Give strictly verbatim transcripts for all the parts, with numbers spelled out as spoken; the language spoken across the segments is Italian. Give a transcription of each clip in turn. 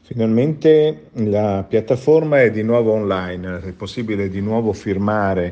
Finalmente la piattaforma è di nuovo online, è possibile di nuovo firmare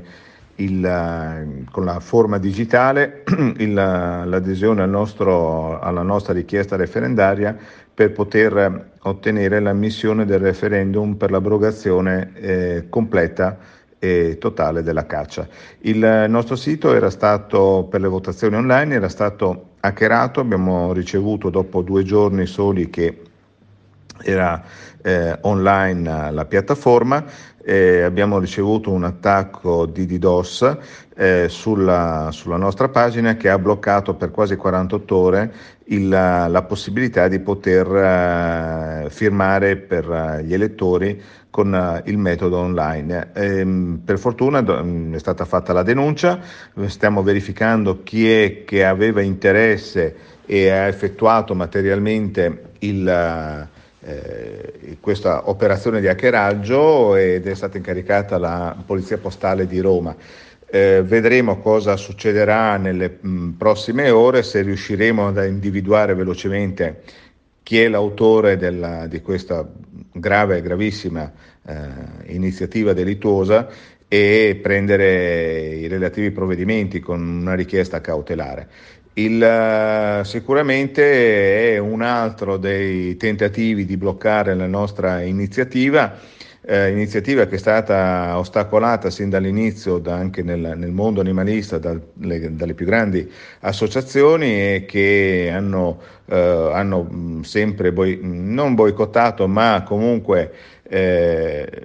il, con la forma digitale il, l'adesione al nostro, alla nostra richiesta referendaria per poter ottenere l'ammissione del referendum per l'abrogazione eh, completa e totale della caccia. Il nostro sito era stato, per le votazioni online, era stato hackerato, abbiamo ricevuto dopo due giorni soli che era eh, online la piattaforma, eh, abbiamo ricevuto un attacco di DDoS eh, sulla, sulla nostra pagina che ha bloccato per quasi quarantotto ore il, la possibilità di poter eh, firmare per uh, gli elettori con uh, il metodo online. Ehm, per fortuna do, è stata fatta la denuncia, stiamo verificando chi è che aveva interesse e ha effettuato materialmente il Eh, questa operazione di hackeraggio ed è stata incaricata la Polizia Postale di Roma. Eh, vedremo cosa succederà nelle mh, prossime ore, se riusciremo ad individuare velocemente chi è l'autore della, di questa grave e gravissima eh, iniziativa delittuosa e prendere i relativi provvedimenti con una richiesta cautelare. Il, sicuramente è un altro dei tentativi di bloccare la nostra iniziativa, eh, iniziativa che è stata ostacolata sin dall'inizio da, anche nel, nel mondo animalista dal, le, dalle più grandi associazioni e che hanno, eh, hanno sempre boi, non boicottato ma comunque eh,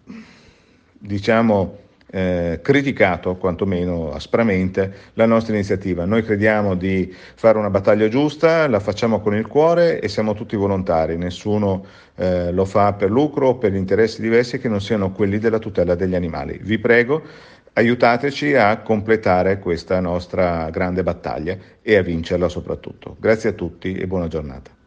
diciamo Eh, criticato quantomeno aspramente la nostra iniziativa. Noi crediamo di fare una battaglia giusta, la facciamo con il cuore e siamo tutti volontari, nessuno eh, lo fa per lucro o per interessi diversi che non siano quelli della tutela degli animali. Vi prego, aiutateci a completare questa nostra grande battaglia e a vincerla soprattutto. Grazie a tutti e buona giornata.